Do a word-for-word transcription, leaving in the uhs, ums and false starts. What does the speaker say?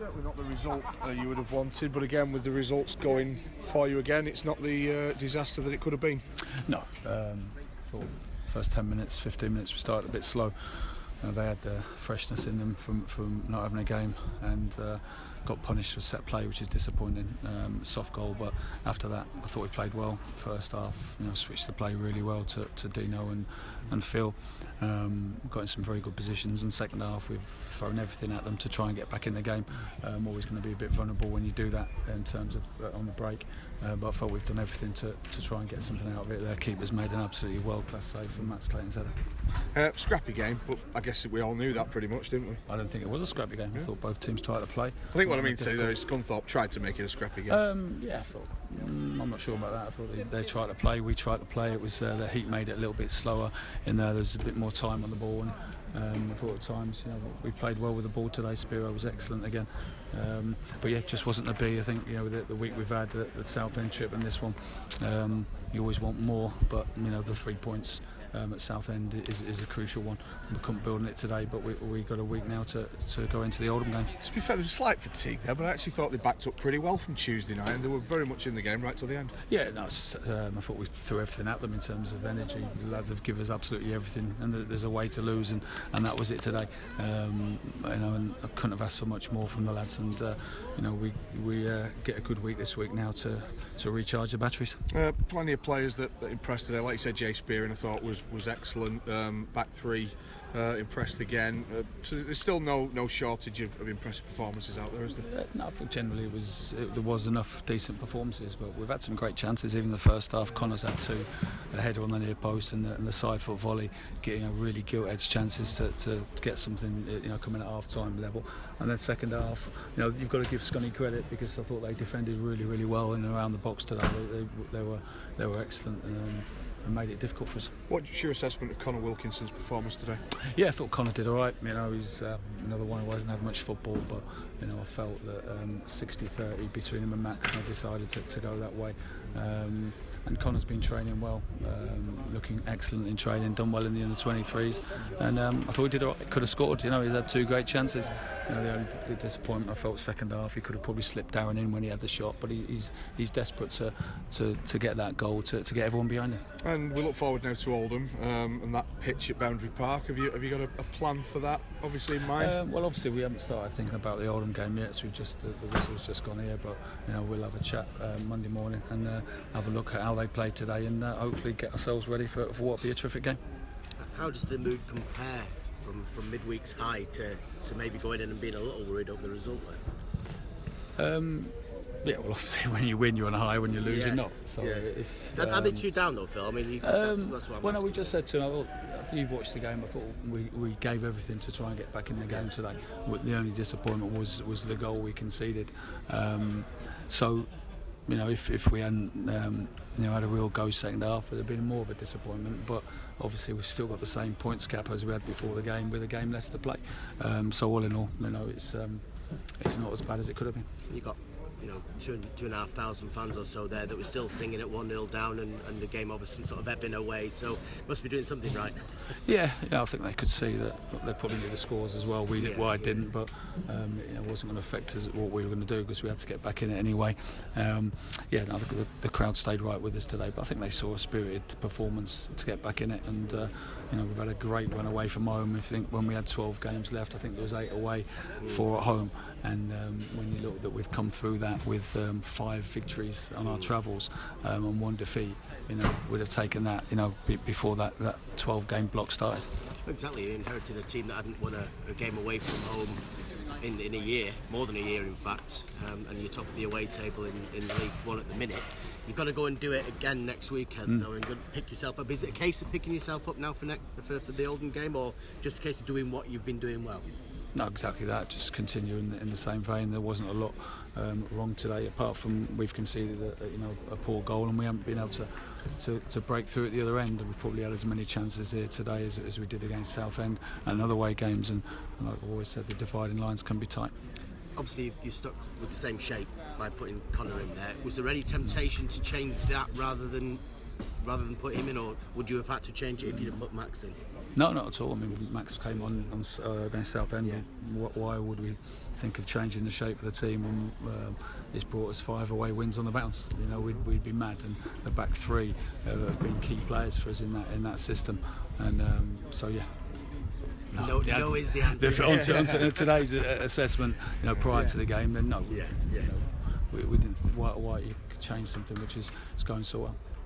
Certainly not the result uh, you would have wanted, but again, with the results going for you again, it's not the uh, disaster that it could have been. No, um, I thought first ten minutes, fifteen minutes we started a bit slow. Uh, they had the freshness in them from, from not having a game, and uh, got punished for set play, which is disappointing. Um, soft goal, but after that I thought we played well. First half, you know, switched the play really well to, to Dino and, and Phil. Um, got in some very good positions, and second half we've thrown everything at them to try and get back in the game. Um, always going to be a bit vulnerable when you do that in terms of uh, on the break, uh, but I felt we've done everything to, to try and get something out of it. Their keeper's made an absolutely world-class save from Matt Clayton's header. Uh, scrappy game, but I guess we all knew that pretty much, didn't we? I don't think it was a scrappy game. Yeah. I thought both teams tried to play. I think what I mean to say though is Scunthorpe tried to make it a scrappy game. Um, yeah, I thought, mm, I'm not sure about that. I thought they, they tried to play, we tried to play. It was uh, the heat made it a little bit slower in there. There was a bit more time on the ball, and um, I thought at times, you know, we played well with the ball today. Spiro was excellent again, um, but yeah, it just wasn't to be. I think, you know, with the, the week we've had, the, the Southend trip and this one, um, you always want more, but you know, the three points Um, at Southend is, is a crucial one. We couldn't build on it today, but we we got a week now to, to go into the Oldham game. To be fair, there was a slight fatigue there, but I actually thought they backed up pretty well from Tuesday night, and they were very much in the game right till the end. Yeah, no, it's, um, I thought we threw everything at them in terms of energy. The lads have given us absolutely everything, and there's a way to lose, and, and that was it today. Um, you know, and I couldn't have asked for much more from the lads, and uh, you know, we we uh, get a good week this week now to to recharge the batteries. Uh, plenty of players that, that impressed today, like you said, Jay Spearing I thought was was excellent. Um, back three uh, impressed again. Uh, so there's still no no shortage of, of impressive performances out there, is there? Uh, no, I think generally it was it, there was enough decent performances, but we've had some great chances. Even the first half, Connor's had two, a header on the near post and the, and the side foot volley, getting a really gilt-edged chances to, to get something, you know, coming at half-time level. And then second half, you know, you've got to give Scunny credit, because I thought they defended really, really well in and around the box today. They, they, they were they were excellent. Um, and made it difficult for us. What's your assessment of Connor Wilkinson's performance today? Yeah, I thought Connor did all right. You know, he's um, another one who hasn't had much football, but you know, I felt that um, sixty thirty between him and Max, and I decided to, to go that way. Um, and Connor's been training well, um, looking excellent in training, done well in the under twenty-threes, and um, I thought he did all right. Could have scored. You know, he's had two great chances. You know, the only the disappointment I felt second half, he could have probably slipped Darren in when he had the shot, but he, he's he's desperate to, to, to get that goal, to, to get everyone behind him. And we look forward now to Oldham um, and that pitch at Boundary Park. Have you have you got a, a plan for that, obviously, in mind? Um, well, obviously we haven't started thinking about the Oldham game yet, so we just the, the whistle's just gone here. But you know, we'll have a chat uh, Monday morning and uh, have a look at how they played today, and uh, hopefully get ourselves ready for, for what will be a terrific game. How does the mood compare from, from midweek's high to, to maybe going in and being a little worried over the result there? Um, yeah, well, obviously when you win you're on a high, when you lose yeah. you're not. So yeah. if, are, um, are they two down though, Phil? I mean, you, um, that's, that's what I'm well, no, asking. we just said to him, I thought, I think you've watched the game, I thought we, we gave everything to try and get back in the game today. The only disappointment was, was the goal we conceded. Um, so, you know, if, if we hadn't um, you know, had a real go second half, it would have been more of a disappointment. But obviously we've still got the same points cap as we had before the game, with a game less to play. Um, so all in all, you know, it's um, it's not as bad as it could have been. You got, you know, two and two and a half thousand fans or so there that were still singing at one nil down, and, and the game obviously sort of ebbing away. So must be doing something right. Yeah, yeah, I think they could see that they probably knew the scores as well. We did, yeah, well, I yeah. didn't, but um, you know, it wasn't going to affect us what we were going to do, because we had to get back in it anyway. Um, yeah, no, the, the crowd stayed right with us today, but I think they saw a spirited performance to get back in it, and uh, you know, we've had a great run away from home. I think when we had twelve games left, I think there was eight away, four at home, and um, when you look that we've come through that with um, five victories on our travels um, and one defeat, you know, we'd have taken that, you know, b- before that that twelve game block started. Exactly, you inherited a team that hadn't won a, a game away from home in, in a year, more than a year in fact, um, and you're top of the away table in, in League One at the minute. You've got to go and do it again next weekend, mm. though, and go pick yourself up. Is it a case of picking yourself up now for, ne- for, for the Oldham game, or just a case of doing what you've been doing well? No, exactly that. Just continue in the, in the same vein. There wasn't a lot um, wrong today, apart from we've conceded a, a, you know, a poor goal, and we haven't been able to, to, to break through at the other end. And we probably had as many chances here today as, as we did against Southend and other away games. And, and like I've always said, the dividing lines can be tight. Obviously, you're stuck with the same shape by putting Connor in there. Was there any temptation to change that rather than rather than put him in, or would you have had to change it if you'd have put Max in? No, not at all. I mean, Max came on, on uh, against Southend. Yeah. Wh- Why would we think of changing the shape of the team? And um, it's brought us five away wins on the bounce. You know, we'd, we'd be mad. And the back three uh, have been key players for us in that in that system. And um, so yeah. No, no, no is the answer. The, on, to, on to today's assessment, you know, prior yeah. to the game, then no. Yeah, yeah. You know, we, we didn't. Why, why you could change something which is, is going so well.